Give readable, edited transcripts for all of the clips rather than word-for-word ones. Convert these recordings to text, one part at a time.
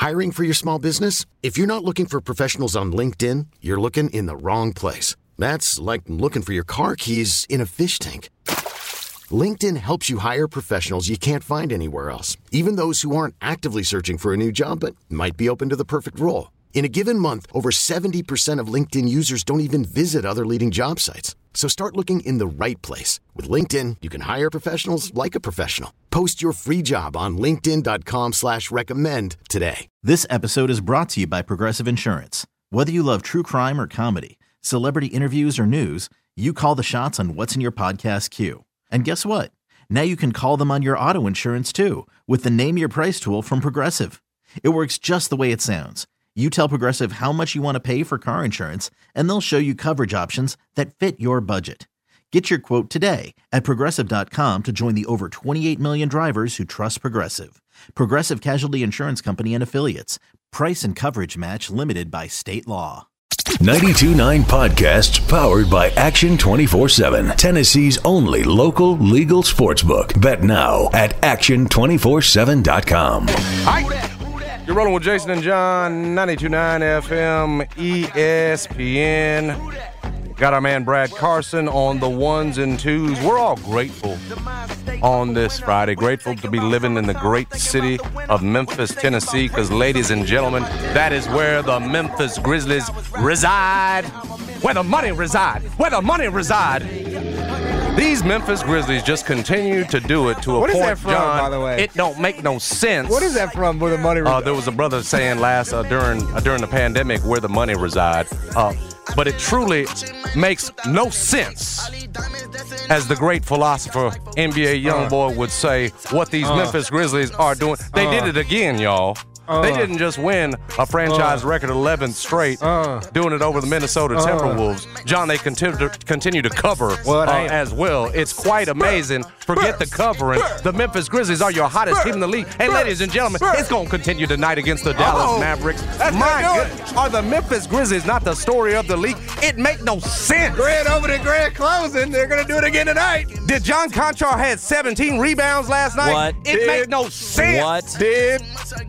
Hiring for your small business? If you're not looking for professionals on LinkedIn, you're looking in the wrong place. That's like looking for your car keys in a fish tank. LinkedIn helps you hire professionals you can't find anywhere else, even those who aren't actively searching for a new job but might be open to the perfect role. In a given month, over 70% of LinkedIn users don't even visit other leading job sites. So start looking in the right place. With LinkedIn, you can hire professionals like a professional. Post your free job on linkedin.com/recommend today. This episode is brought to you by Progressive Insurance. Whether you love true crime or comedy, celebrity interviews or news, you call the shots on what's in your podcast queue. And guess what? Now you can call them on your auto insurance too with the Name Your Price tool from Progressive. It works just the way it sounds. You tell Progressive how much you want to pay for car insurance, and they'll show you coverage options that fit your budget. Get your quote today at Progressive.com to join the over 28 million drivers who trust Progressive. Progressive Casualty Insurance Company and Affiliates. Price and coverage match limited by state law. 92.9 Podcasts powered by Action 24/7. Tennessee's only local legal sportsbook. Bet now at action247.com. Hi. You're rolling with Jason and John, 92.9 FM, ESPN. Got our man Brad Carson on the ones and twos. We're all grateful on this Friday. Grateful to be living in the great city of Memphis, Tennessee, because, ladies and gentlemen, that is where the Memphis Grizzlies reside. Where the money reside. Where the money reside. These Memphis Grizzlies just continue to do it to a point, John. What is that from, by the way? It don't make no sense. What is that from, where the money reside? There was a brother saying during the pandemic where the money reside. But it truly makes no sense. As the great philosopher, NBA Youngboy would say, what these Memphis Grizzlies are doing. They did it again, y'all. They didn't just win a franchise record 11th straight, doing it over the Minnesota Timberwolves. John, they continue to cover as well. It's quite amazing. Forget the covering. The Memphis Grizzlies are your hottest team in the league. And ladies and gentlemen, it's going to continue tonight against the Dallas Mavericks. My goodness, are the Memphis Grizzlies not the story of the league? It make no sense. Grand opening, grand closing. They're going to do it again tonight. Did John Conchar had 17 rebounds last night? What? It make no sense. What? Did.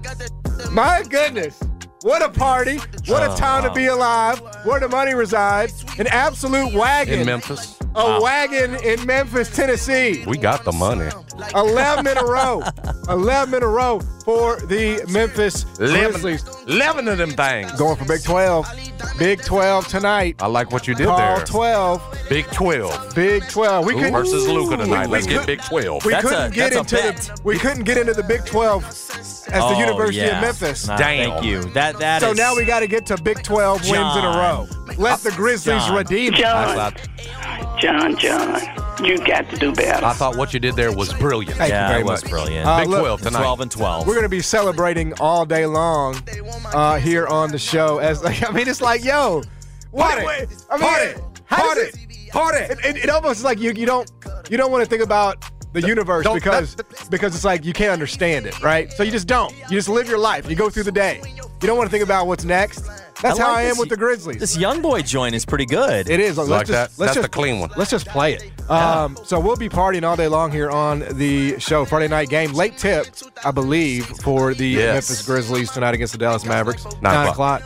My goodness. What a party. What a time to be alive. Where the money resides. An absolute wagon. In Memphis. A wagon in Memphis, Tennessee. We got the money. 11 in a row. 11 in a row for the Memphis Grizzlies. 11 of them things. Going for Big 12. Big 12 tonight. I like what you did Call there. 12. Big 12. Big 12. We Who versus Luka tonight. Let's get Big 12. We couldn't get into the Big 12 as the University of Memphis. Nah, Damn. Thank you. That So is, now we got to get to Big 12 wins in a row. Let the Grizzlies redeem it. John, you got to do better. I thought what you did there was brilliant. Thank you very it was much. brilliant. Big 12 tonight. 12 and 12. We're going to be celebrating all day long here on the show. It's like, yo, what? Party. It almost is like you don't want to think about the universe because it's like you can't understand it, right? So you just don't. You just live your life. You go through the day. You don't want to think about what's next. That's how I am with the Grizzlies. This young boy joint is pretty good. It is. Like that? That's the clean one. Let's just play it. So we'll be partying all day long here on the show. Friday night game. Late tip, I believe, for the Memphis Grizzlies tonight against the Dallas Mavericks. 9 o'clock.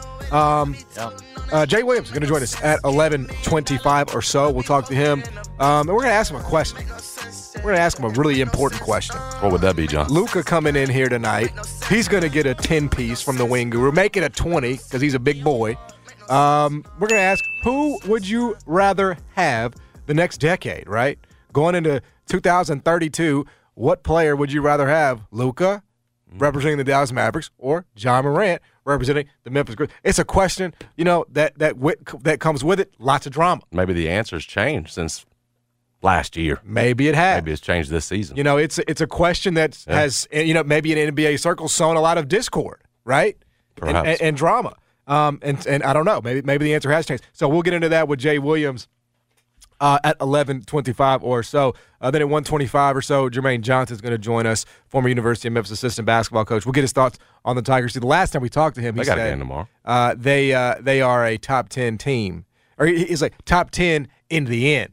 Jay Williams is going to join us at 11:25 or so. We'll talk to him. And we're going to ask him a question. We're going to ask him a really important question. What would that be, John? Luka coming in here tonight. He's going to get a 10-piece from the Wing Guru. Make it a 20 because he's a big boy. We're going to ask, who would you rather have the next decade, right? Going into 2032, what player would you rather have? Luka, representing the Dallas Mavericks, or John Morant, representing the Memphis Grizzlies? It's a question, that comes with it. Lots of drama. Maybe the answer's changed since last year. Maybe it has. Maybe it's changed this season. It's a question that has, maybe in NBA circles sown a lot of discord, right? Perhaps. And drama. And I don't know. Maybe the answer has changed. So we'll get into that with Jay Williams at 11:25 or so. Then at 1:25 or so, Jermaine Johnson is going to join us, former University of Memphis assistant basketball coach. We'll get his thoughts on the Tigers. See, the last time we talked to him, he got a said game tomorrow. They are a top 10 team. Or he's like top 10 in the end.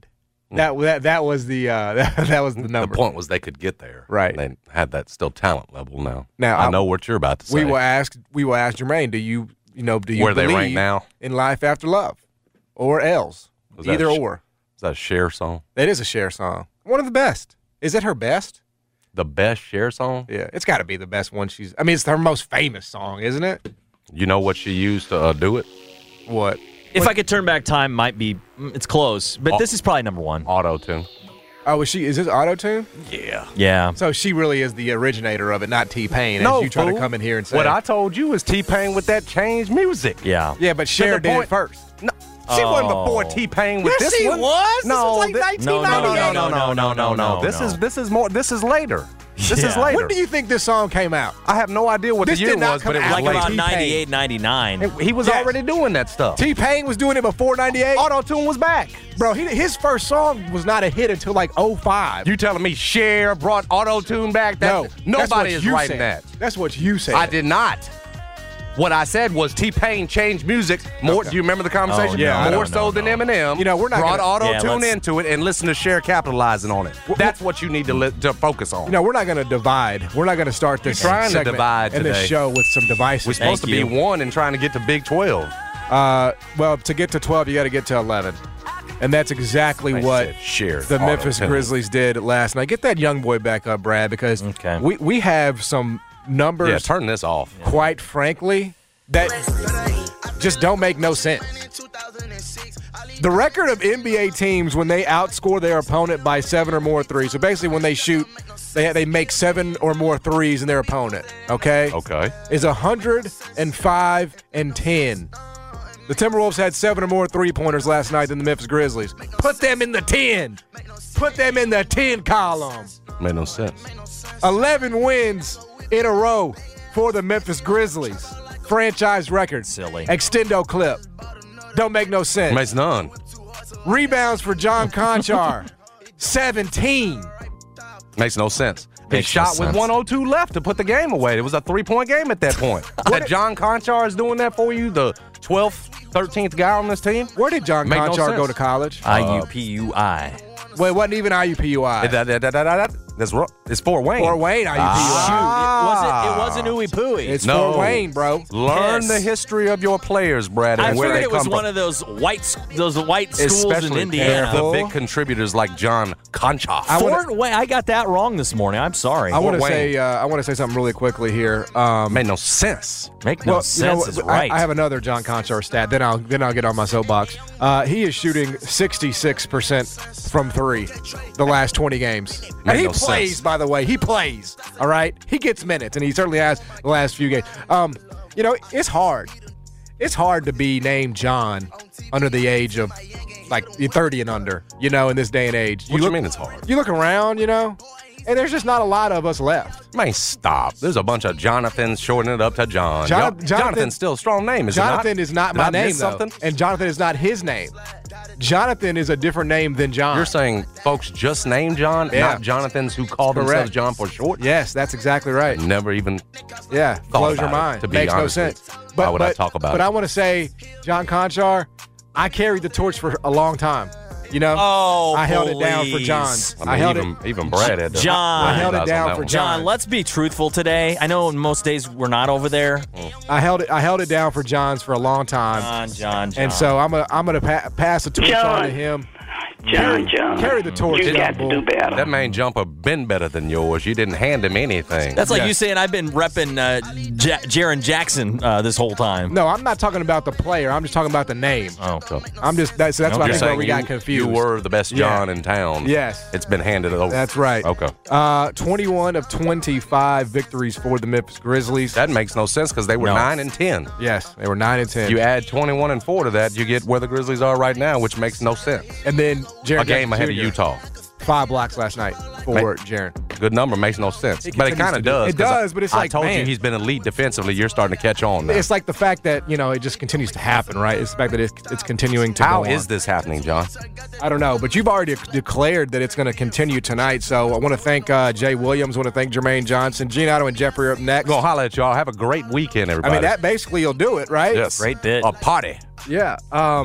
That was the that was the number. The point was they could get there. Right. They had that still talent level now. Now, I know what you're about to say. We will ask Jermaine, do you where they rank believe now in Life After Love or else? Either or. Is that a Cher song? It is a Cher song. One of the best. Is it her best? The best Cher song? Yeah, it's got to be the best one it's her most famous song, isn't it? You know what she used to do it? What? If I could turn back time, might be it's close, but this is probably number one. Auto-tune. Oh, is this auto-tune? Yeah. Yeah. So she really is the originator of it, not T-Pain. No, as you try fool. to come in here and say. What I told you is T-Pain with that changed music. Yeah. Yeah, but Cher did it first. No, she wasn't before T-Pain with Yes, this she one. was. No, This was like 1998. No. This is later. This is Yeah. later. When do you think this song came out? I have no idea what This the year did not was, come but it was out Like Like about late. T-Pain. 98, 99. He was Yes. already doing that stuff. T-Pain was doing it before 98. Auto-tune was back. Bro, his first song was not a hit until like 05. You telling me Cher brought auto-tune back? No. Nobody is writing that. That's what you said. I did not. What I said was T-Pain changed music more. Okay. Do you remember the conversation? Oh, yeah, More so than Eminem. We're not brought gonna- auto-tune let's- into it and listen to Cher capitalizing on it. That's what you need to focus on. we're not going to divide. We're not going to start this You're trying to segment divide in this today. show with some devices. We're supposed Thank to be you. one and trying to get to Big 12. Well, to get to 12, you got to get to 11. And that's exactly They what said Cher the Memphis auto-tune. Grizzlies did last night. Get that young boy back up, Brad, because Okay. we have some numbers, Yeah, turn this off. quite frankly, that just don't make no sense. The record of NBA teams when they outscore their opponent by 7 or more threes. So basically, when they shoot, they make 7 or more threes in their opponent. Okay. Okay. Is 105-10. The Timberwolves had 7 or more three-pointers last night than the Memphis Grizzlies. Put them in the 10. Put them in the 10 column. Made no sense. 11 wins in a row for the Memphis Grizzlies. Franchise record. Silly. Extendo clip. Don't make no sense. Makes none. Rebounds for John Conchar. 17. Makes no sense. He Makes no shot with sense. 102 left to put the game away. It was a 3-point game at that point. That John Conchar is doing that for you, the 12th, 13th guy on this team? Where did John Make no Conchar go sense. to college? IUPUI. Well, it wasn't even IUPUI. That's wrong. It's Fort Wayne. Fort Wayne IUPUI. It wasn't Ooey Pooey. It's No. Fort Wayne, bro. Learn Yes. the history of your players, Brad, I and where figured they it was come one from. of those white schools in Especially Indiana. the big contributors like John Conchar. Fort Wayne. I got that wrong this morning. I'm sorry. I want to Fort say something really quickly here. Made no sense. Make no sense is right. I have another John Conchar stat. Then I'll get on my soapbox. He is shooting 66% from 3 the last 20 games. And Made he no plays, sense. by the way. He plays. All right. He gets minutes, and he certainly has the last few games. It's hard. It's hard to be named John under the age of like 30 and under. In this day and age. What do you mean it's hard? You look around, and there's just not a lot of us left. Man, stop. There's a bunch of Jonathans shortening it up to John. Jonathan's still a strong name, is Jonathan it not? is not Did my I name, miss though. something? And Jonathan is not his name. Jonathan is a different name than John. You're saying folks just named John, Yeah. not Jonathans who called Correct. themselves John for short? Yes, that's exactly right. Never even Yeah, blows your about it, mind. to be Makes no honest with sense. you. Why would I talk about But it? I want to say, John Conchar, I carried the torch for a long time. Oh, I held it down for please. John. I mean, even Brad had to John. I held it apologize on down that for one. John. John, let's be truthful today. I know most days we're not over there. I held it down for John's for a long time. John. And so I'm gonna pass the torch on to him. John. Carry the torch. You got John to do Bull. better. That main jumper been better than yours. You didn't hand him anything. that's like Yes. you saying I've been repping Jaren Jackson this whole time. No, I'm not talking about the player. I'm just talking about the name. Oh, I'm just that's why I You're think where saying we got confused. you were the best Yeah. John in town. Yes. It's been handed over. That's right. Okay. 21 of 25 victories for the Memphis Grizzlies. That makes no sense because they were No. 9 and 10. Yes, they were 9 and 10. You add 21 and 4 to that, you get where the Grizzlies are right now, which makes no sense. and then Jaren A game Jackson ahead of Jr., Utah. 5 blocks last night for Jaren. Good number, makes no sense. He But it continues kind to of do it. does. It 'cause does, but it's I like, told you man. he's been elite defensively. You're starting to catch on now. It's like the fact that, it just continues to happen, right? It's the fact that it's continuing to How go on. is this happening, John? I don't know, but you've already declared that it's going to continue tonight. So I want to thank Jay Williams. I want to thank Jermaine Johnson. Gene Otto and Jeffrey are up next. Gonna holler at y'all. Have a great weekend, I everybody. mean, that basically will do it, right? yes. Great bit. A party. Yeah.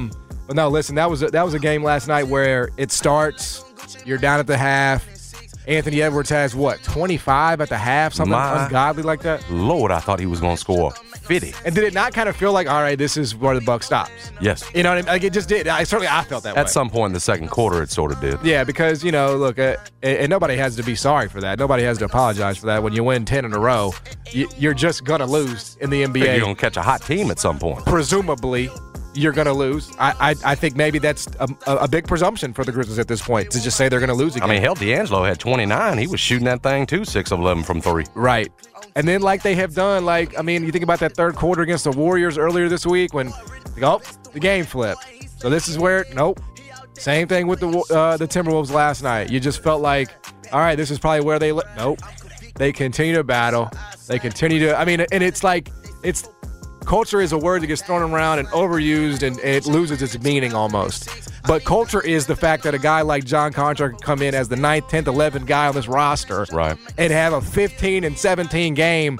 But no, listen, that was a game last night where it starts, you're down at the half. Anthony Edwards has, 25 at the half? Something ungodly like that? Lord, I thought he was going to score 50. And did it not kind of feel like, all right, this is where the buck stops? Yes. You know what I mean? Like, it just did. I felt that way. At some point in the second quarter, it sort of did. Yeah, because, look, and nobody has to be sorry for that. Nobody has to apologize for that. When you win 10 in a row, you're just going to lose in the NBA. You're going to catch a hot team at some point. Presumably, you're going to lose. I think maybe that's a big presumption for the Grizzlies at this point, to just say they're going to lose again. I mean, hell, D'Angelo had 29. He was shooting that thing, too, 6 of 11 from 3. Right. And then like they have done, you think about that third quarter against the Warriors earlier this week when, the game flipped. So this is where, nope. Same thing with the Timberwolves last night. You just felt like, all right, this is probably where nope. They continue to battle. They continue to, and it's like, culture is a word that gets thrown around and overused, and it loses its meaning almost. But culture is the fact that a guy like John Conchar can come in as the 9th, 10th, 11th guy on this roster, right, and have a 15 and 17 game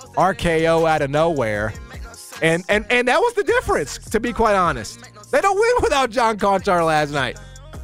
RKO out of nowhere. And that was the difference, to be quite honest. They don't win without John Conchar last night.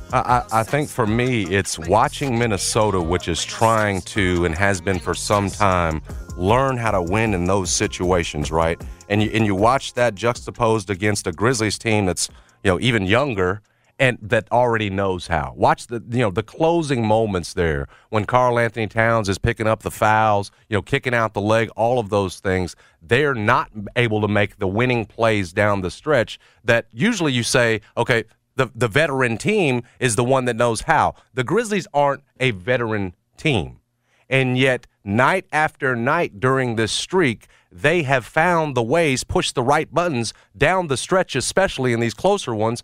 I think for me, it's watching Minnesota, which is trying to, and has been for some time, learn how to win in those situations, right? And you watch that juxtaposed against a Grizzlies team that's, even younger and that already knows how. Watch the closing moments there when Karl Anthony Towns is picking up the fouls, kicking out the leg, all of those things. They're not able to make the winning plays down the stretch that usually you say, okay, the veteran team is the one that knows how. The Grizzlies aren't a veteran team. And yet, night after night during this streak, they have found the ways, pushed the right buttons down the stretch, especially in these closer ones,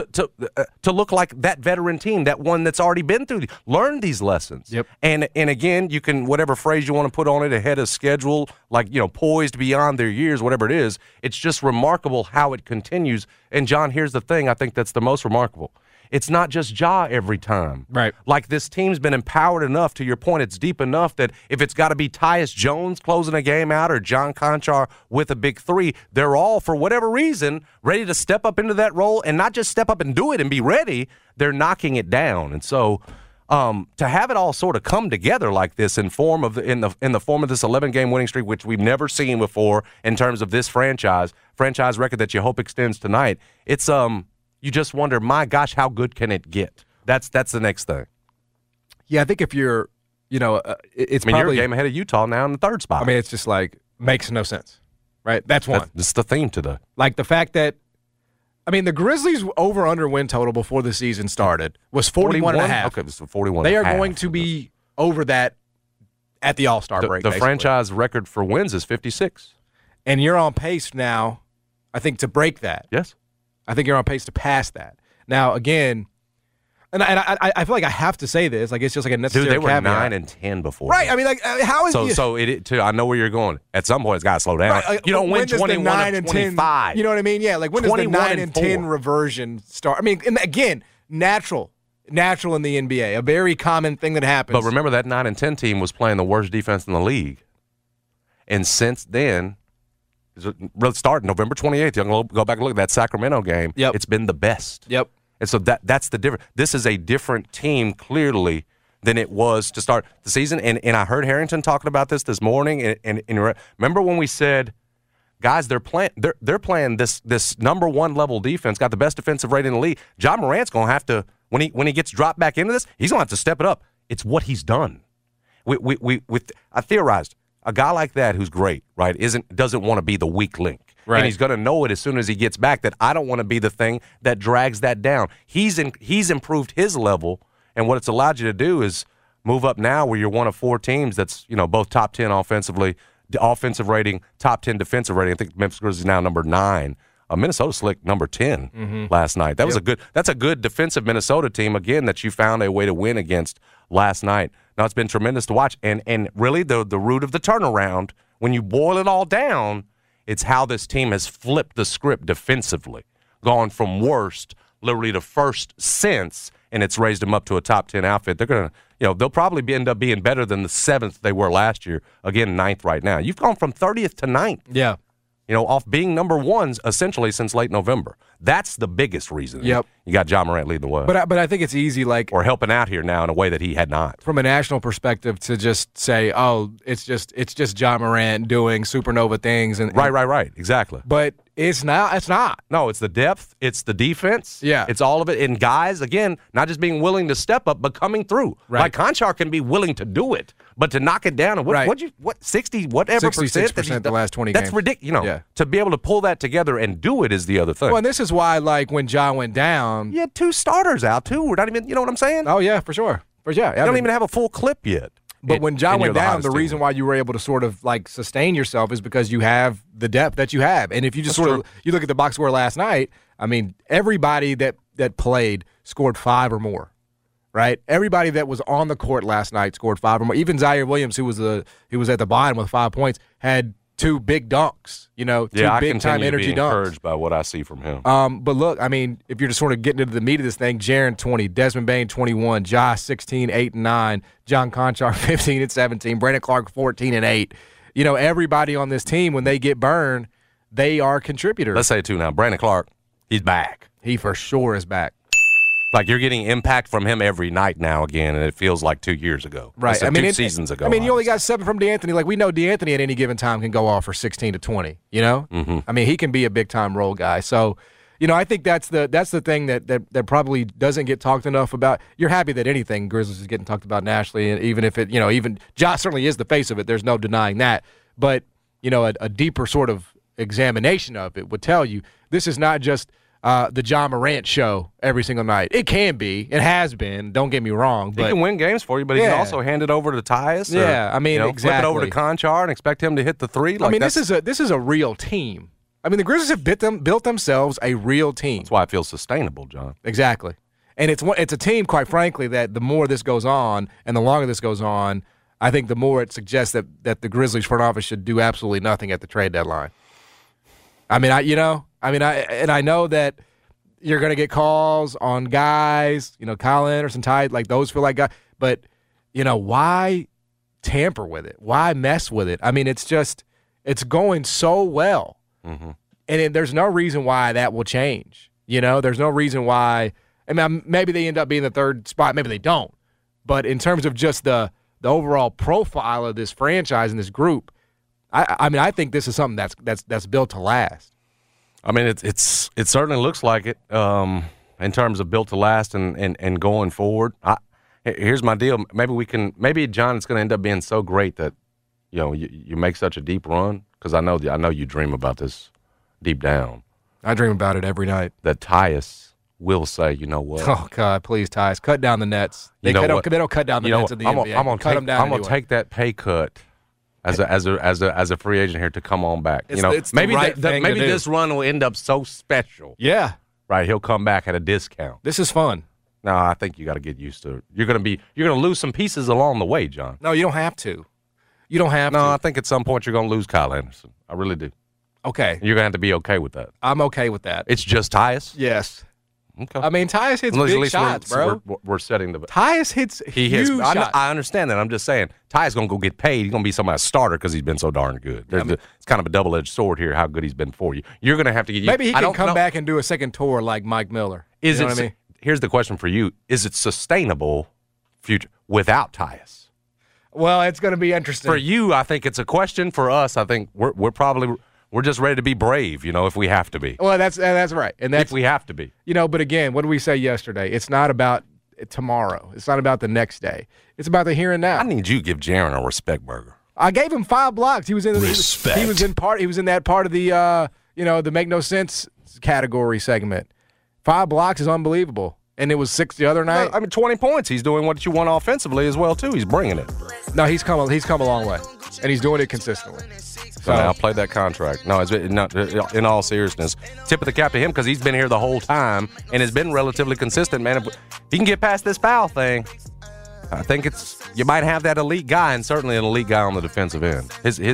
to look like that veteran team, that one that's already been through, learned these lessons. Yep. And again, you can, whatever phrase you want to put on it, ahead of schedule, like, poised beyond their years, whatever it is, it's just remarkable how it continues. And, John, here's the thing I think that's the most remarkable. It's not just Ja every time. Right. Like, this team's been empowered enough, to your point, it's deep enough that if it's got to be Tyus Jones closing a game out or John Conchar with a big three, they're all, for whatever reason, ready to step up into that role, and not just step up and do it and be ready, they're knocking it down. And so to have it all sort of come together like this in the form of this 11-game winning streak, which we've never seen before in terms of this franchise record that you hope extends tonight, it's you just wonder, my gosh, how good can it get? That's the next thing. Yeah, I think if you're, it's you're probably a game ahead of Utah now in the third spot. It's just like, makes no sense, right? That's one. That's the theme today. Like the fact that, the Grizzlies' over-under win total before the season started was 41.5. Okay, so 41. They are going to be over that at the All-Star break. The franchise record for wins is 56. And you're on pace now, I think, to break that. Yes. I think you're on pace to pass that. Now, again, and I feel like I have to say this, like it's just like a necessary caveat. Dude, they were caveat. 9-10 before. Right. How is so it too? I know where you're going. At some point, it's got to slow down. Right, you don't win 21 of 25. You know what I mean? Yeah. Like when does the 9-10 reversion start? And again, natural in the NBA, a very common thing that happens. But remember, that 9-10 team was playing the worst defense in the league, and since then. Really started November 28th. You can go back and look at that Sacramento game. Yep. It's been the best. Yep. And so that's the difference. This is a different team, clearly, than it was to start the season. And I heard Harrington talking about this morning. And remember when we said, guys, they're playing this number one level defense, got the best defensive rating in the league. Ja Morant's going to have to, when he gets dropped back into this, he's going to have to step it up. It's what he's done. I theorized. A guy like that who's great, right, doesn't want to be the weak link. Right. And he's going to know it as soon as he gets back that I don't want to be the thing that drags that down. He's improved his level, and what it's allowed you to do is move up now where you're one of 4 teams that's, both top 10 offensively, offensive rating, top 10 defensive rating. I think Memphis Grizzlies is now number 9. Minnesota slicked number 10 last night. That's a good defensive Minnesota team, again, that you found a way to win against last night. Now, it's been tremendous to watch. And really, the root of the turnaround, when you boil it all down, it's how this team has flipped the script defensively, gone from worst literally to first since, and it's raised them up to a top 10 outfit. They're going to, they'll probably end up being better than the 7th they were last year. Again, 9th right now. You've gone from 30th to 9th. Yeah. off being number ones essentially since late November. That's the biggest reason. Yep. You got Ja Morant leading the way. But I think it's easy, like, or helping out here now in a way that he had not. From a national perspective, to just say, oh, it's just Ja Morant doing supernova things. Right. Exactly. But it's not. No, it's the depth. It's the defense. Yeah. It's all of it. And guys, again, not just being willing to step up, but coming through. Right. Like Conchar can be willing to do it, but to knock it down. And what 60 whatever 66% the last 20 that's games. That's ridiculous. Yeah. To be able to pull that together and do it is the other thing. Well, and this is why, like, when Ja went down, you had 2 starters out too. We're not even. You know what I'm saying? Oh yeah, for sure. You don't even have a full clip yet. But when Ja went down, the reason team. why you were able to sort of like sustain yourself is because you have the depth that you have. And if you just you look at the box score last night, I mean, everybody that played scored 5 or more, right? Everybody that was on the court last night scored 5 or more. Even Zaire Williams, who was at the bottom with 5 points, had 2 big dunks, 2 big-time energy dunks. I be encouraged by what I see from him. But look, I mean, if you're just sort of getting into the meat of this thing, Jaren 20, Desmond Bane 21, Josh 16, 8 and 9, John Conchar 15 and 17, Brandon Clark 14 and 8. Everybody on this team, when they get burned, they are contributors. Let's say it too now. Brandon Clark, he's back. He for sure is back. Like, you're getting impact from him every night now again, and it feels like 2 years ago. Right. I mean, 2 seasons ago. I mean, you only got 7 from DeAnthony. Like, we know DeAnthony at any given time can go off for 16 to 20, Mm-hmm. I mean, he can be a big-time role guy. So, I think that's the thing that probably doesn't get talked enough about. You're happy that anything Grizzlies is getting talked about nationally, and even if it, even Josh certainly is the face of it. There's no denying that. But, a deeper sort of examination of it would tell you this is not just the Ja Morant show every single night. It can be. It has been. Don't get me wrong. But he can win games for you, but he can also hand it over to Tyus. Yeah, I mean, exactly. Flip it over to Conchar and expect him to hit the 3. Like, this is a real team. I mean, the Grizzlies have built themselves a real team. That's why it feels sustainable, John. Exactly. And it's a team, quite frankly, that the more this goes on and the longer this goes on, I think the more it suggests that the Grizzlies front office should do absolutely nothing at the trade deadline. I mean, I know that you're going to get calls on guys, Kyle Anderson, Ty, like those feel like guys. But, why tamper with it? Why mess with it? I mean, it's going so well. Mm-hmm. And there's no reason why that will change. There's no reason why. I mean, maybe they end up being the 3rd spot. Maybe they don't. But in terms of just the overall profile of this franchise and this group, I think this is something that's built to last. I mean, it certainly looks like it in terms of built to last and going forward. Here's my deal. Maybe John, it's going to end up being so great that you make such a deep run, because I know you dream about this deep down. I dream about it every night. That Tyus will say, you know what? Oh God, please, Tyus, cut down the nets. They don't cut down the nets in the NBA. I'm gonna take that pay cut as a free agent here to come on back. It's maybe the right thing maybe to do. this run will end up so special. Yeah, right. He'll come back at a discount. This is fun. No, I think you got to get used to it. You're gonna lose some pieces along the way, John. No, you don't have to. You don't have to. No, I think at some point you're gonna lose Kyle Anderson. I really do. Okay. You're gonna have to be okay with that. I'm okay with that. It's just Tyus? Yes. Okay. I mean, Tyus hits big shots, bro. We're setting the. Tyus hits huge shots. I understand that. I'm just saying, Tyus going to go get paid. He's going to be somebody's starter because he's been so darn good. It's kind of a double-edged sword here, how good he's been for you. You're going to have to get. Maybe he can come back and do a second tour like Mike Miller. Is you know it? What I mean? Here's the question for you: is it sustainable future without Tyus? Well, it's going to be interesting. For you, I think it's a question. For us, I think we're just ready to be brave, if we have to be. Well, that's right. And that's if we have to be. But again, what did we say yesterday? It's not about tomorrow. It's not about the next day. It's about the here and now. I need you to give Jaren a respect burger. I gave him 5 blocks. He was in respect. He was in that part of the the make no sense category segment. 5 blocks is unbelievable. And it was 6 the other night. No, 20 points. He's doing what you want offensively as well too. He's bringing it. No, he's come a long way, and he's doing it consistently. So now play that contract. No, in all seriousness, tip of the cap to him because he's been here the whole time and has been relatively consistent, man. If he can get past this foul thing, I think you might have that elite guy, and certainly an elite guy on the defensive end.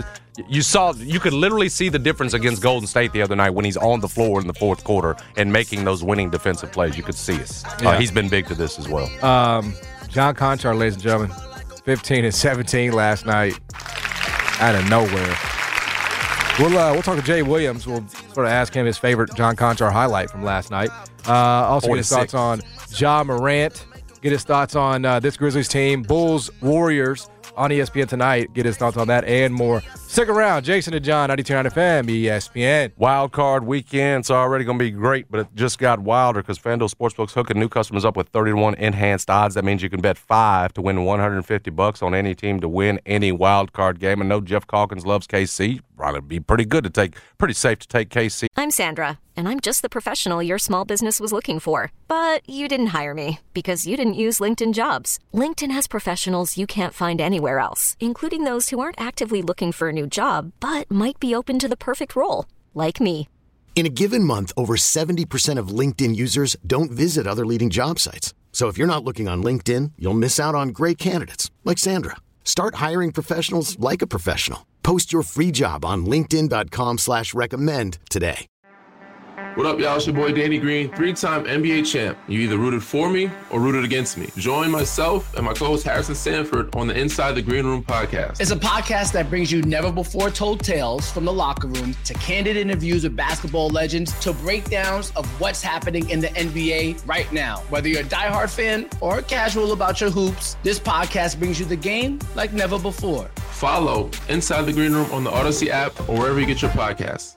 You could literally see the difference against Golden State the other night when he's on the floor in the fourth quarter and making those winning defensive plays. You could see it. Yeah. He's been big to this as well. John Conchar, ladies and gentlemen, 15 and 17 last night out of nowhere. We'll talk to Jay Williams. We'll sort of ask him his favorite John Conchar highlight from last night. Also get his thoughts on Ja Morant. Get his thoughts on this Grizzlies team, Bulls, Warriors on ESPN tonight. Get his thoughts on that and more. Stick around. Jason and John, 92.9 FM, ESPN. Wild card weekend. It's already going to be great, but it just got wilder because FanDuel Sportsbook's hooking new customers up with 31 enhanced odds. That means you can bet 5 to win $150 on any team to win any wild card game. I know Jeff Calkins loves KC. Probably be pretty safe to take KC. I'm Sandra, and I'm just the professional your small business was looking for. But you didn't hire me because you didn't use LinkedIn Jobs. LinkedIn has professionals you can't find anywhere else, including those who aren't actively looking for a new job, but might be open to the perfect role, like me. In a given month, over 70% of LinkedIn users don't visit other leading job sites. So if you're not looking on LinkedIn, you'll miss out on great candidates like Sandra. Start hiring professionals like a professional. Post your free job on linkedin.com/recommend today. What up, y'all? It's your boy Danny Green, 3-time NBA champ. You either rooted for me or rooted against me. Join myself and my co-host Harrison Sanford on the Inside the Green Room podcast. It's a podcast that brings you never-before-told tales from the locker room to candid interviews with basketball legends to breakdowns of what's happening in the NBA right now. Whether you're a diehard fan or casual about your hoops, this podcast brings you the game like never before. Follow Inside the Green Room on the Odyssey app or wherever you get your podcasts.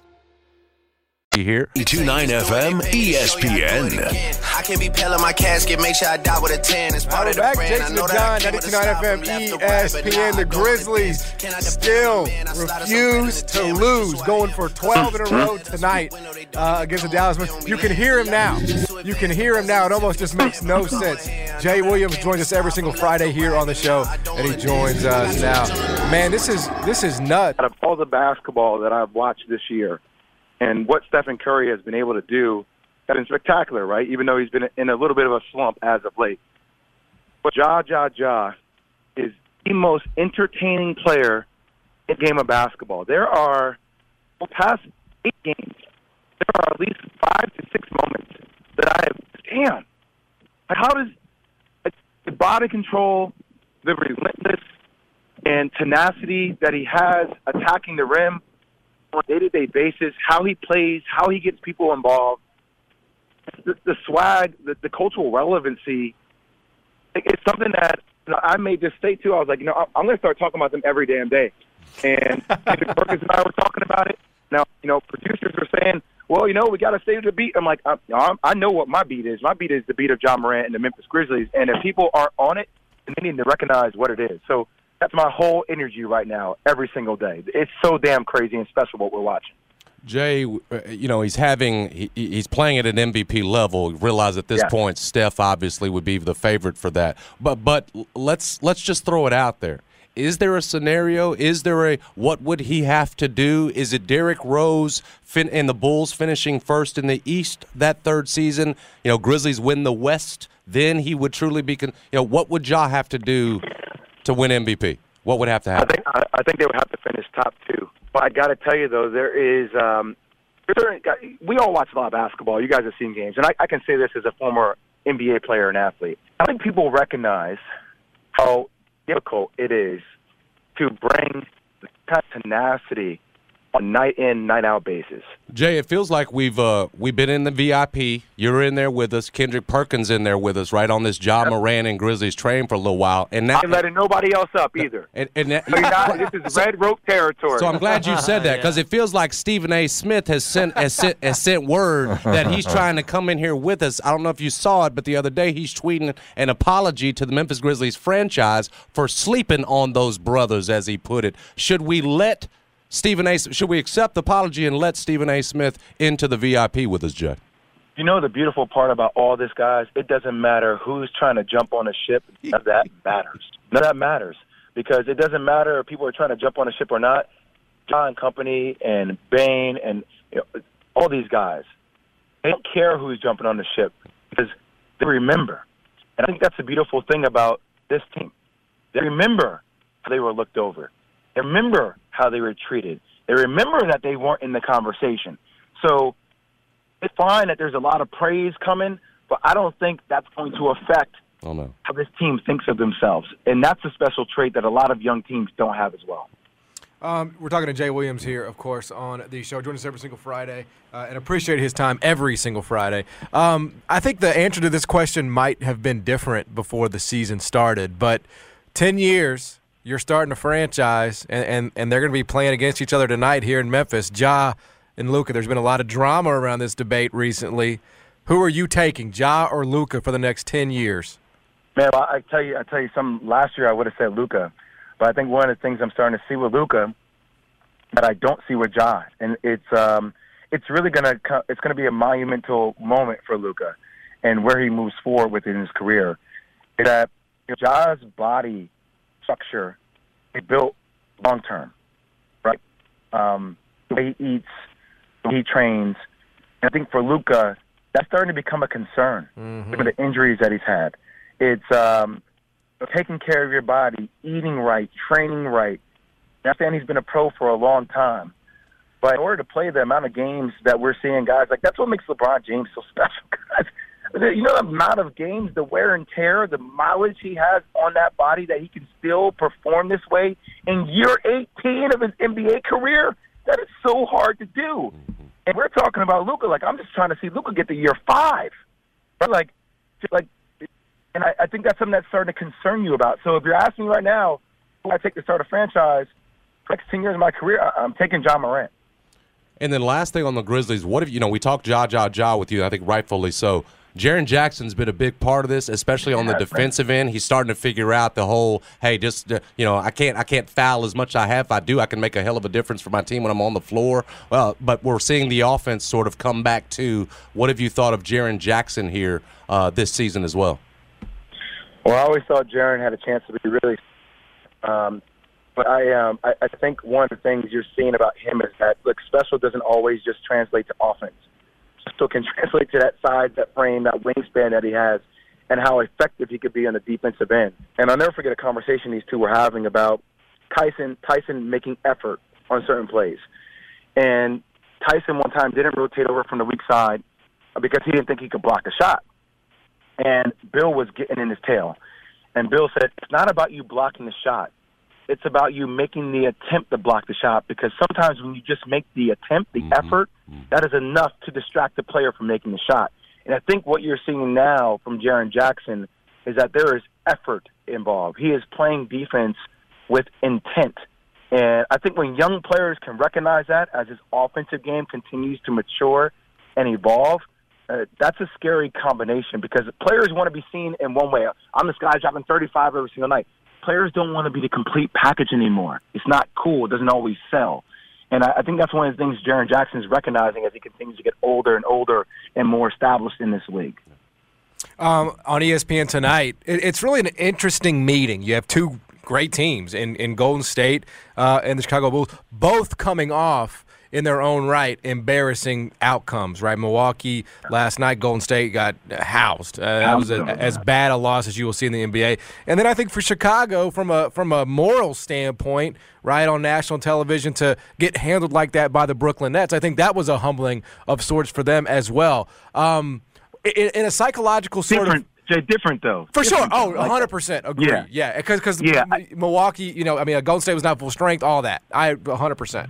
Here, 29 FM, ESPN. I can be pale in my casket, make sure I die with a 10. It's part of the back, brand. Jason and John, 92.9 FM, ESPN. The Grizzlies still refuse to lose, going for 12 in a row tonight against the Dallas Mavericks. You can hear him now. It almost just makes no sense. Jay Williams joins us every single Friday here on the show, and he joins us now. Man, this is nuts. Out of all the basketball that I've watched this year, and what Stephen Curry has been able to do, has been spectacular, right? Even though he's been in a little bit of a slump as of late. But Ja is the most entertaining player in the game of basketball. There are, the past 8 games, there are at least 5 to 6 moments that I have, how does the body control, the relentless and tenacity that he has attacking the rim on a day-to-day basis, how he plays, how he gets people involved, the swag, the cultural relevancy, it's something that I made this state too. I was like, I'm going to start talking about them every damn day. And Kendrick Perkins and I were talking about it. Now, producers are saying, well, we got to stay to the beat. I'm like, I know what my beat is. My beat is the beat of Ja Morant and the Memphis Grizzlies. And if people aren't on it, then they need to recognize what it is. So that's my whole energy right now, every single day. It's so damn crazy and special what we're watching. Jay, he's playing at an MVP level. Realize at this point, Steph obviously would be the favorite for that. But let's just throw it out there. Is there a scenario? Is there what would he have to do? Is it Derrick Rose and the Bulls finishing first in the East that third season? Grizzlies win the West, then he would truly be. What would Ja have to do to win MVP? What would have to happen? I think they would have to finish top 2. But I got to tell you, though, there is we all watch a lot of basketball. You guys have seen games. And I can say this as a former NBA player and athlete. I think people recognize how difficult it is to bring the kind of tenacity on night-in, night-out basis. Jay, it feels like we've been in the VIP. You're in there with us. Kendrick Perkins in there with us, right on this Ja Morant and Grizzlies train for a little while. And now, I'm letting nobody else up either. This is red rope territory. So I'm glad you said that because it feels like Stephen A. Smith has sent word that he's trying to come in here with us. I don't know if you saw it, but the other day he's tweeting an apology to the Memphis Grizzlies franchise for sleeping on those brothers, as he put it. Should we accept the apology and let Stephen A. Smith into the VIP with us, Jay? The beautiful part about all this, guys, it doesn't matter who's trying to jump on a ship. None of that matters. None of that matters because it doesn't matter if people are trying to jump on a ship or not. John Company and Bain and all these guys, they don't care who's jumping on the ship because they remember. And I think that's the beautiful thing about this team. They remember how they were looked over. They remember how they were treated. They remember that they weren't in the conversation. So it's fine that there's a lot of praise coming, but I don't think that's going to affect how this team thinks of themselves. And that's a special trait that a lot of young teams don't have as well. We're talking to Jay Williams here, of course, on the show. Join us every single Friday, and appreciate his time every single Friday. I think the answer to this question might have been different before the season started, but 10 years, you're starting a franchise, and they're going to be playing against each other tonight here in Memphis. Ja and Luka, there's been a lot of drama around this debate recently. Who are you taking, Ja or Luka, for the next 10 years? Man, well, I tell you something. Last year I would have said Luka, but I think one of the things I'm starting to see with Luka that I don't see with Ja, and it's really gonna be a monumental moment for Luka and where he moves forward within his career. Is that Ja's body structure is built long term, right? The way he eats, the way he trains, and I think for Luka, that's starting to become a concern given the injuries that he's had. It's taking care of your body, eating right, training right. I understand he's been a pro for a long time, but in order to play the amount of games that we're seeing, guys, like that's what makes LeBron James so special, guys. You know the amount of games, the wear and tear, the mileage he has on that body that he can still perform this way in year 18 of his NBA career? That is so hard to do. And we're talking about Luka. Like, I'm just trying to see Luka get to year 5. But and I think that's something that's starting to concern you about. So if you're asking me right now, who I take to start a franchise for the next 10 years of my career, I'm taking Ja Morant. And then last thing on the Grizzlies, what if we talked Ja with you, I think rightfully so. Jaren Jackson's been a big part of this, especially on the defensive end. He's starting to figure out the whole, hey, just I can't foul as much as I have. If I do, I can make a hell of a difference for my team when I'm on the floor. Well, but we're seeing the offense sort of come back to. What have you thought of Jaren Jackson here this season as well? Well, I always thought Jaren had a chance to be really, but I think one of the things you're seeing about him is that special doesn't always just translate to offense. Still can translate to that size, that frame, that wingspan that he has, and how effective he could be on the defensive end. And I'll never forget a conversation these two were having about Tyson making effort on certain plays. And Tyson one time didn't rotate over from the weak side because he didn't think he could block the shot. And Bill was getting in his tail. And Bill said, it's not about you blocking the shot. It's about you making the attempt to block the shot, because sometimes when you just make the attempt, the effort, that is enough to distract the player from making the shot. And I think what you're seeing now from Jaren Jackson is that there is effort involved. He is playing defense with intent. And I think when young players can recognize that as his offensive game continues to mature and evolve, that's a scary combination, because players want to be seen in one way. I'm this guy dropping 35 every single night. Players don't want to be the complete package anymore. It's not cool. It doesn't always sell. And I think that's one of the things Jaren Jackson is recognizing as he continues to get older and older and more established in this league. On ESPN tonight, it's really an interesting meeting. You have two great teams in Golden State and the Chicago Bulls, both coming off in their own right embarrassing outcomes, right? Milwaukee last night, Golden State got housed. That was as bad a loss as you will see in the NBA. And then I think for Chicago, from a moral standpoint, right, on national television, to get handled like that by the Brooklyn Nets, I think that was a humbling of sorts for them as well. In a psychological sort of different though. For sure. Oh, 100% agree. Yeah, because Milwaukee, Golden State was not full strength, all that. 100%.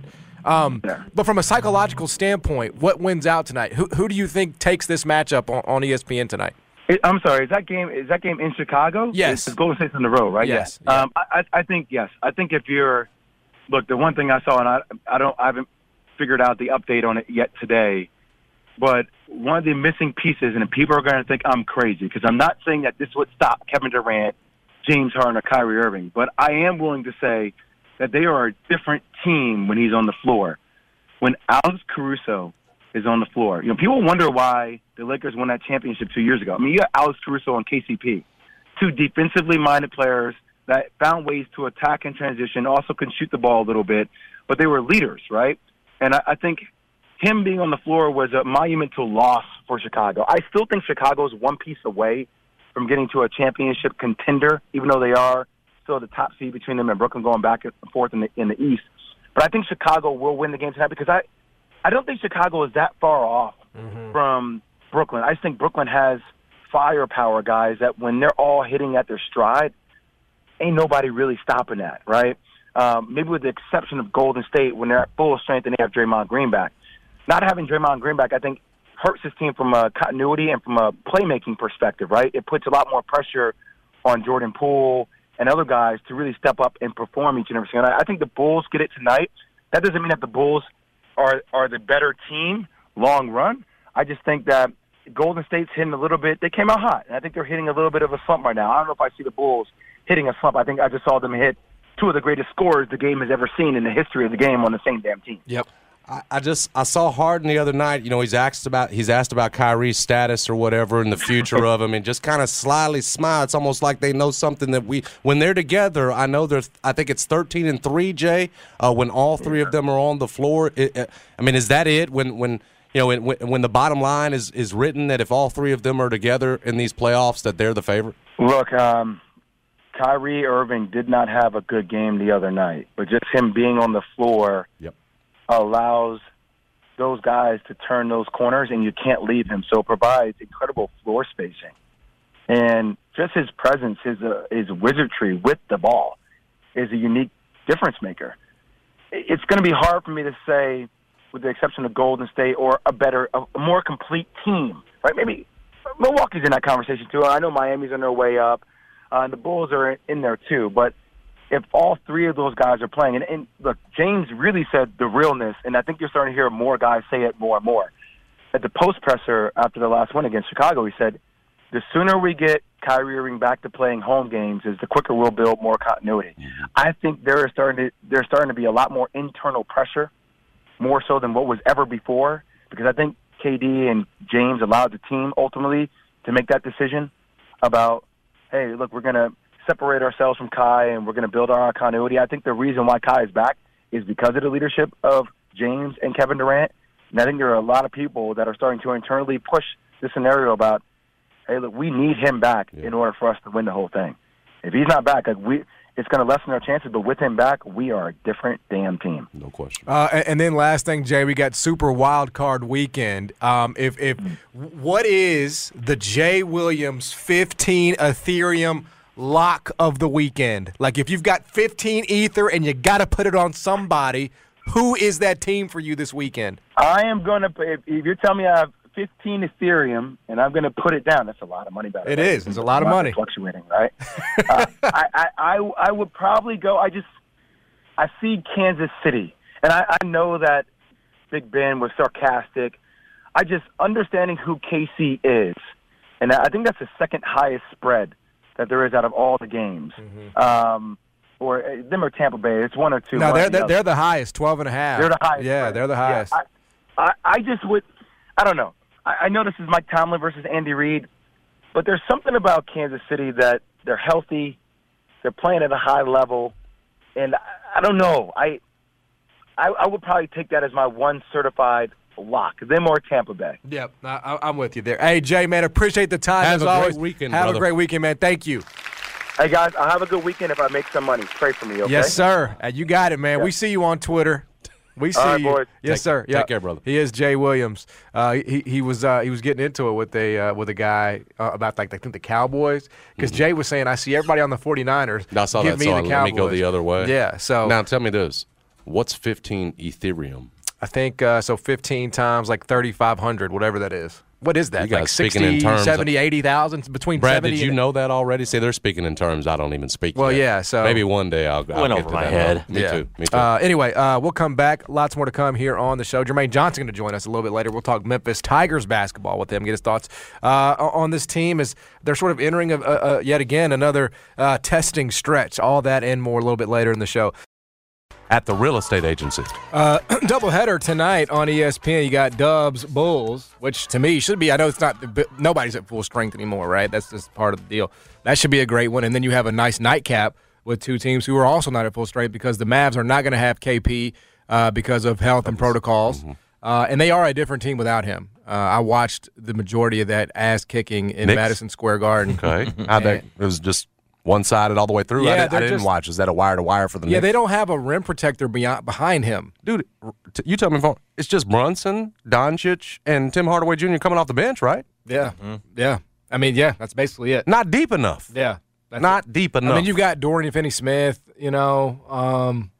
But from a psychological standpoint, what wins out tonight? Who do you think takes this matchup on ESPN tonight? I'm sorry. Is that game in Chicago? Yes. It's Golden State's on the road, right? Yes. Yeah. I think yes. I think if you're the one thing I saw, and I haven't figured out the update on it yet today, but one of the missing pieces, and people are going to think I'm crazy because I'm not saying that this would stop Kevin Durant, James Harden, or Kyrie Irving, but I am willing to say that they are a different team when he's on the floor. When Alex Caruso is on the floor, people wonder why the Lakers won that championship 2 years ago. You got Alex Caruso and KCP, two defensively minded players that found ways to attack and transition, also can shoot the ball a little bit, but they were leaders, right? And I think him being on the floor was a monumental loss for Chicago. I still think Chicago is one piece away from getting to a championship contender, even though they are still the top seed between them and Brooklyn going back and forth in the East. But I think Chicago will win the game tonight because I don't think Chicago is that far off from Brooklyn. I just think Brooklyn has firepower, guys, that when they're all hitting at their stride, ain't nobody really stopping that, right? maybe with the exception of Golden State when they're at full strength and they have Draymond Green back. Not having Draymond Green back, I think, hurts this team from a continuity and from a playmaking perspective, right? It puts a lot more pressure on Jordan Poole and other guys to really step up and perform each and every single night. I think the Bulls get it tonight. That doesn't mean that the Bulls are the better team long run. I just think that Golden State's hitting a little bit. They came out hot, and I think they're hitting a little bit of a slump right now. I don't know if I see the Bulls hitting a slump. I think I just saw them hit two of the greatest scorers the game has ever seen in the history of the game on the same damn team. Yep. I saw Harden the other night. You know, he's asked about Kyrie's status or whatever and the future of him, and just kind of slyly smile. It's almost like they know something that when they're together. I think it's 13-3, Jay. When all three of them are on the floor. Is that it? When the bottom line is written that if all three of them are together in these playoffs, that they're the favorite. Look, Kyrie Irving did not have a good game the other night, but just him being on the floor. Yep. Allows those guys to turn those corners, and you can't leave him. So it provides incredible floor spacing. And just his presence, his wizardry with the ball is a unique difference maker. It's going to be hard for me to say, with the exception of Golden State, or a more complete team. Right? Maybe Milwaukee's in that conversation too. I know Miami's on their way up, and the Bulls are in there too. But if all three of those guys are playing, and look, James really said the realness, and I think you're starting to hear more guys say it more and more. At the post presser after the last win against Chicago, he said, the sooner we get Kyrie Irving back to playing home games, is the quicker we'll build more continuity. I think there's starting to be a lot more internal pressure, more so than what was ever before, because I think KD and James allowed the team ultimately to make that decision about, hey, look, we're going to separate ourselves from Kai, and we're going to build our continuity. I think the reason why Kai is back is because of the leadership of James and Kevin Durant. And I think there are a lot of people that are starting to internally push this scenario about, hey, look, we need him back in order for us to win the whole thing. If he's not back, it's going to lessen our chances, but with him back, we are a different damn team. No question. And then last thing, Jay, we got Super Wild Card Weekend. What is the Jay Williams 15 Ethereum lock of the weekend? Like, if you've got 15 Ether and you got to put it on somebody, who is that team for you this weekend? I am going to, if you're telling me I have 15 Ethereum and I'm going to put it down, that's a lot of money. It is. It's a lot of money. Fluctuating, right? I would probably go, I see Kansas City. And I know that Big Ben was sarcastic. I just, understanding who KC is, and I think that's the second highest spread that there is out of all the games. Or them or Tampa Bay. It's one or two. No, they're the highest, 12.5. They're the highest. Yeah, they're the highest. Yeah, I just would, I don't know. I know this is Mike Tomlin versus Andy Reid, but there's something about Kansas City that they're healthy, they're playing at a high level, and I don't know. I would probably take that as my one certified lock, them or Tampa Bay. Yep, I'm with you there. Hey, Jay, man, appreciate the time. Have as a always. great weekend, Have brother. a great weekend, man. Thank you. Hey, guys, I'll have a good weekend if I make some money. Pray for me, okay? Yes, sir. You got it, man. Yeah. We see you on Twitter. We see All right, you. boys. Yes, sir. Take care, brother. He is Jay Williams. He was getting into it with a guy about, like, I think the Cowboys, because Jay was saying, I see everybody on the 49ers. I saw give that me song. the Let me Cowboys. go the other way. Yeah. So now tell me this: what's 15 Ethereum? I think so. 15 times like 3,500, whatever that is. What is that? You guys like speaking 60, in terms 70, 80,000 between. Brad, 70 did you and, know that already? See, they're speaking in terms I don't even speak. Well, yet. yeah. So maybe one day I'll went get over to my that head. level. Me too. Me too. Anyway, we'll come back. Lots more to come here on the show. Jermaine Johnson going to join us a little bit later. We'll talk Memphis Tigers basketball with him, get his thoughts on this team as they're sort of entering yet again another testing stretch. All that and more a little bit later in the show. At the real estate agency. Doubleheader tonight on ESPN. You got Dubs Bulls, which to me should be. I know it's not. Nobody's at full strength anymore, right? That's just part of the deal. That should be a great one. And then you have a nice nightcap with two teams who are also not at full strength because the Mavs are not going to have KP because of health and protocols. And they are a different team without him. I watched the majority of that ass kicking in Madison Square Garden. Okay, it was just one-sided all the way through. Yeah, I didn't watch. Is that a wire-to-wire for the Knicks? Yeah, they don't have a rim protector behind him. Dude, you tell me, it's just Brunson, Doncic, and Tim Hardaway Jr. coming off the bench, right? Yeah, yeah. I mean, yeah, that's basically it. Not deep enough. Yeah. Not deep enough. I mean, you've got Dorian Finney-Smith,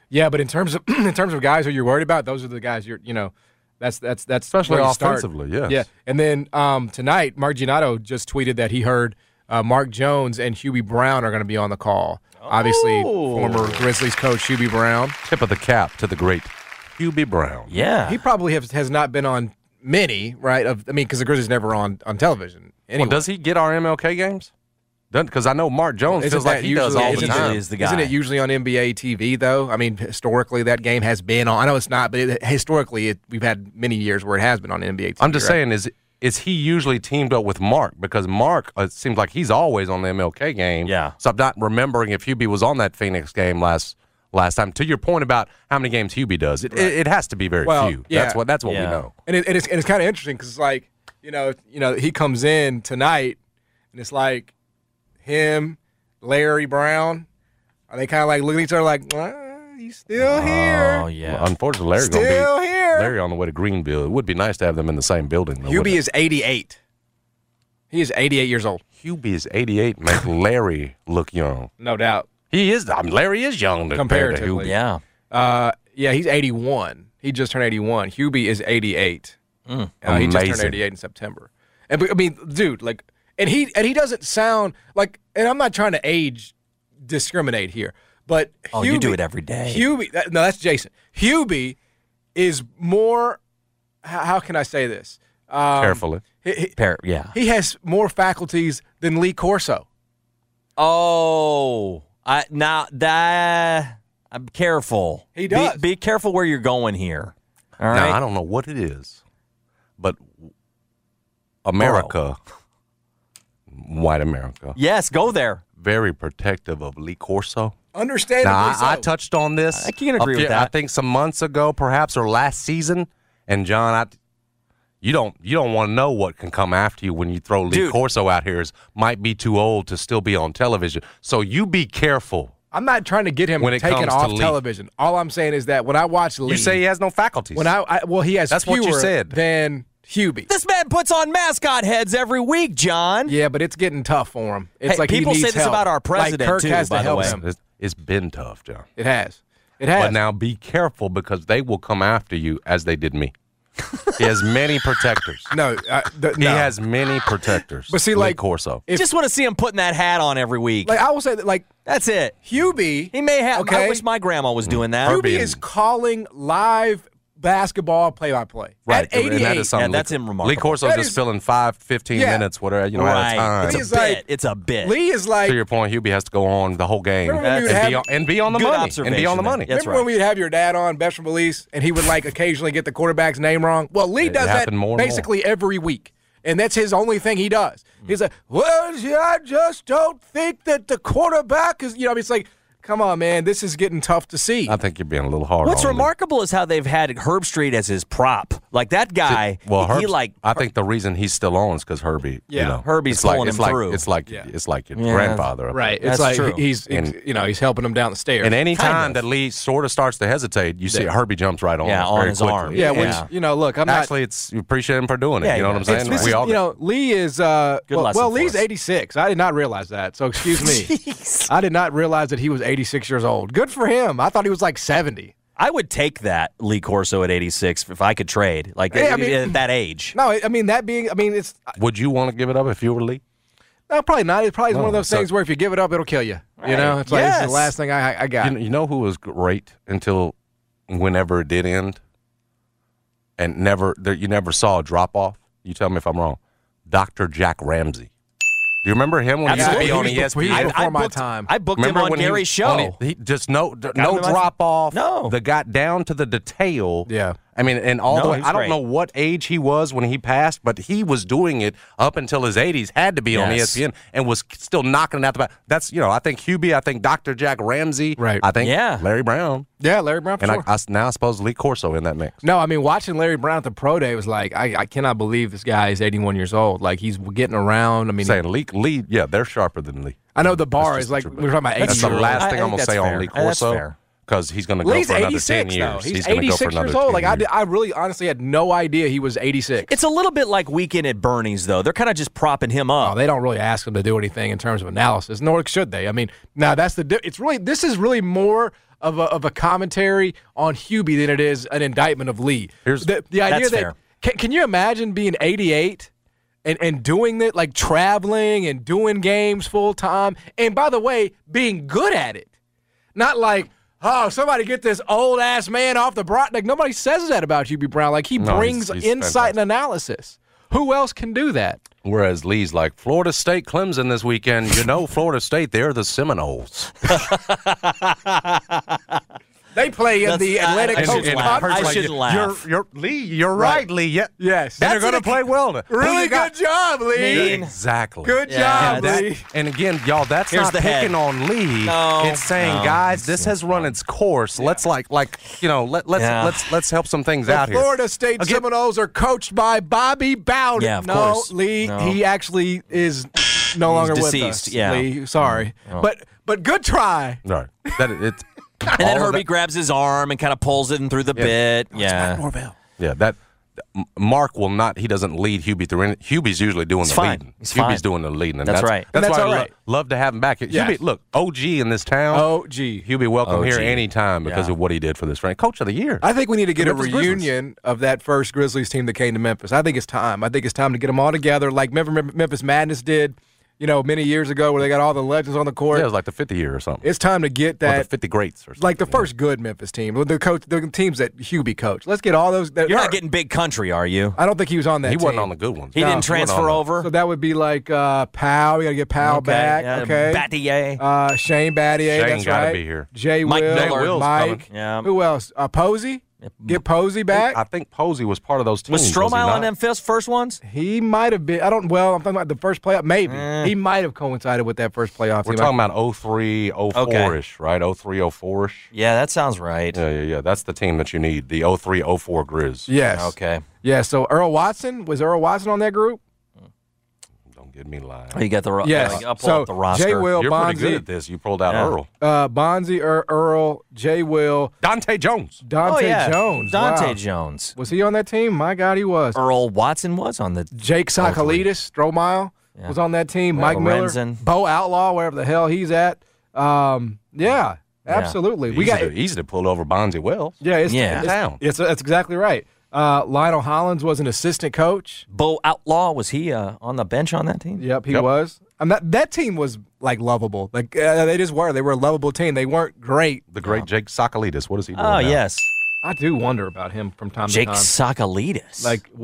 Yeah, but in terms of guys who you're worried about, those are the guys that's especially where you offensively. start. Yes. Yeah, and then tonight, Mark Giannotto just tweeted that he heard Mark Jones and Hubie Brown are going to be on the call. Obviously, former Grizzlies coach Hubie Brown. Tip of the cap to the great Hubie Brown. Yeah. He probably has not been on many, right? Because the Grizzlies never on television. Anyway. Well, does he get our MLK games? Because I know Mark Jones feels like he does all the time. Is the guy. Isn't it usually on NBA TV, though? I mean, historically, that game has been on. I know it's not, but historically, we've had many years where it has been on NBA TV. I'm just saying, is he usually teamed up with Mark? Because Mark, it seems like he's always on the MLK game. Yeah. So I'm not remembering if Hubie was on that Phoenix game last time. To your point about how many games Hubie does, it has to be very few. Yeah. That's what we know. And it's kind of interesting because it's like, he comes in tonight, and it's like him, Larry Brown, are they kind of like looking at each other like, he's still here? Oh, yeah. Well, unfortunately, Larry's going to be here. Larry on the way to Greenville. It would be nice to have them in the same building. Though, Hubie is 88. He is 88 years old. Hubie is 88. Make Larry look young. No doubt. He is. Larry is young compared to Comparatively. Hubie. Yeah, he's 81. He just turned 81. Hubie is 88. He just turned 88 in September. And I mean, dude, like, and he doesn't sound like. And I'm not trying to age discriminate here, but Hubie, you do it every day. Hubie, no, that's Jason. Hubie is more. How can I say this? Carefully. He has more faculties than Lee Corso. Oh, I'm careful. He does. Be careful where you're going here. All right. Now, I don't know what it is, but America, white America. Yes, go there. Very protective of Lee Corso. Understandably now, so. I touched on this. I can agree with that. I think some months ago, perhaps, or last season. And John, you don't want to know what can come after you when you throw Lee Corso out here. Might be too old to still be on television. So you be careful. I'm not trying to get him taken off television. All I'm saying is that when I watch Lee, you say he has no faculties. When he has That's fewer what you said. than Hubie. This man puts on mascot heads every week, John. Yeah, but it's getting tough for him. It's like people he needs say this help. about our president like Kirk too. has By to the help way, him. It's been tough, John. It has. But now be careful because they will come after you as they did me. He has many protectors. He has many protectors. But see, Lee like Corso. Just want to see him putting that hat on every week. Like I will say that, like that's it. Hubie, he may have. Okay? I wish my grandma was doing that. Hubie is calling live basketball play-by-play. Right, At 88. and that is something. that's remarkable. Lee Corso's just filling 15 minutes, whatever, at a time. It's a bit. It's a bit. Lee is like. To your point, Hubie has to go on the whole game and be on the Good money. observation And be on the there. money. That's Remember when we'd have your dad on, Best from Belize, and he would like occasionally get the quarterback's name wrong? Well, Lee does that basically every week. And that's his only thing he does. He's like, I just don't think that the quarterback is, it's like, come on, man, this is getting tough to see. I think you're being a little hard What's on remarkable is how they've had Herb Street as his prop. Like that guy. I think the reason he's still on is because Herbie. Herbie's pulling him through. It's like your grandfather. Right. It's like he's helping him down the stairs. And any time that Lee sort of starts to hesitate, you see Herbie jumps right on. on his quickly. arm. Yeah, which look, I'm actually it's you appreciate him for doing it. Yeah, you know what I'm saying? This We is, all Lee is Lee's 86. I did not realize that. So excuse me. I did not realize that he was 86 years old. Good for him. I thought he was like 70. I would take that Lee Corso at 86 if I could trade. Like at that age. No, it's. Would you want to give it up if you were Lee? No, probably not. It's probably one of those things where if you give it up, it'll kill you. Right. It's like this is the last thing I got. You know who was great until whenever it did end, and you never saw a drop off. You tell me if I'm wrong. Dr. Jack Ramsey. Do you remember him when he used to be on ESPN? Before my time. I booked him on Gary's show. He just no drop off. No. That got down to the detail. Yeah. I mean, and all the way. I don't know what age he was when he passed, but he was doing it up until his 80s. Had to be on ESPN and was still knocking it out the back. That's I think Hubie. I think Dr. Jack Ramsey. Right. I think Larry Brown. Yeah, Larry Brown. For and sure. now I suppose Lee Corso in that mix. No, I mean watching Larry Brown at the pro day was like I cannot believe this guy is 81 years old. Like he's getting around. I mean, saying Lee, yeah, they're sharper than Lee. I know the bar is like we're talking about 80. That's the last thing I'm gonna say on Lee Corso. Because he's going to go for another 10 years. He's 86 years old. Like I really honestly had no idea he was 86. It's a little bit like Weekend at Bernie's, though. They're kind of just propping him up. Oh, they don't really ask him to do anything in terms of analysis, nor should they. I mean, now that's this is really more of a commentary on Hubie than it is an indictment of Lee. The idea that can you imagine being 88 and doing that, like traveling and doing games full time, and by the way, being good at it, not like, oh, somebody get this old ass man off the broad. Like nobody says that about Hubie Brown. Like he brings he's insight and analysis. Who else can do that? Whereas Lee's like, Florida State, Clemson this weekend. You know, Florida State, they're the Seminoles. They play in the Atlantic Coast Conference. I shouldn't laugh. Lee, you're right, Lee. Yeah. Yes. And they're going to play well. Really good job, Lee. Exactly. Good job, Lee. And again, y'all, that's Here's not the picking on Lee. No. It's saying, guys, this has run its course. Let's let's help some things out here. Florida State Seminoles are coached by Bobby Bowden. Yeah, of course. Lee, he actually is no longer deceased. with us. Yeah. Lee, sorry. But good try. Right. It's and then Herbie grabs his arm and kind of pulls it in through the bit. Yeah, that Mark will not. He doesn't lead Hubie through. Hubie's usually doing the leading. Hubie's doing the leading. And that's right. That's why all I right. love to have him back. Yes. Hubie, look, OG in this town. Hubie, welcome here anytime because of what he did for this franchise. Coach of the year. I think we need to get a reunion of that first Grizzlies team that came to Memphis. I think it's time. I think it's time to get them all together, like Memphis Madness did. Many years ago where they got all the legends on the court. Yeah, it was like the 50th year or something. It's time to get that. Or the 50 greats or something. Like the first good Memphis team. The teams that Hubie coached. Let's get all those. You're not getting Big Country, are you? I don't think he was on that team. He wasn't on the good ones. He didn't transfer over? So that would be like Powell. We got to get Powell back. Okay. Battier. Shane Battier. Shane that's got to right. be here. Jay Mike Will. Mike. Yeah. Who else? Posey? Get Posey back? I think Posey was part of those teams. Was Strohmeyer on them first ones? He might have been. I'm talking about the first playoff. Maybe. He might have coincided with that first playoff. We're talking about 03, 04-ish, right? 03, 04-ish. Yeah, that sounds right. Yeah. That's the team that you need, the 03, 04 Grizz. Yes. Okay. Yeah, so Earl Watson. Was Earl Watson on that group? Don't get me lying. Oh, you got the roster. Yes. I'll pull up the roster. Jay Will, You're Bonzi. pretty good at this. You pulled out Earl. Bonzi, Earl, Jay Will. Dante Jones. Jones. Dante Jones. Was he on that team? My God, he was. Earl Watson was on the Jake Sakalidis, Strohmeyer was on that team. Mike Lorenzen. Miller. Bo Outlaw, wherever the hell he's at. Yeah, absolutely. Easy to pull over Bonzi Wells. Yeah, it's down. That's exactly right. Lionel Hollins was an assistant coach. Bo Outlaw, was he on the bench on that team? Yep, he was. That team was like lovable. Like they just were. They were a lovable team. They weren't great. The great Jake Sakalidis. What is he doing? Oh, now? yes. I do wonder about him from time Jake to time. Sakalidis.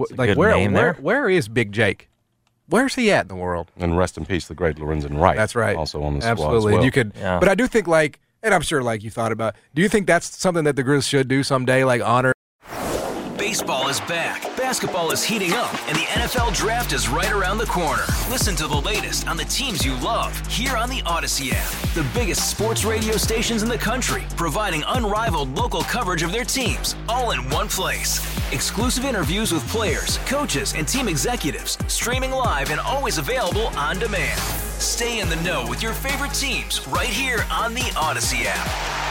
Where is Big Jake? Where's he at in the world? And rest in peace, the great Lorenzen Wright. That's right. Also on the Absolutely. squad as well. You could, but I do think and I'm sure you thought about. Do you think that's something that the Grizz should do someday? Like honor. Baseball is back, basketball is heating up, and the NFL Draft is right around the corner. Listen to the latest on the teams you love here on the Odyssey app. The biggest sports radio stations in the country, providing unrivaled local coverage of their teams, all in one place. Exclusive interviews with players, coaches, and team executives, streaming live and always available on demand. Stay in the know with your favorite teams right here on the Odyssey app.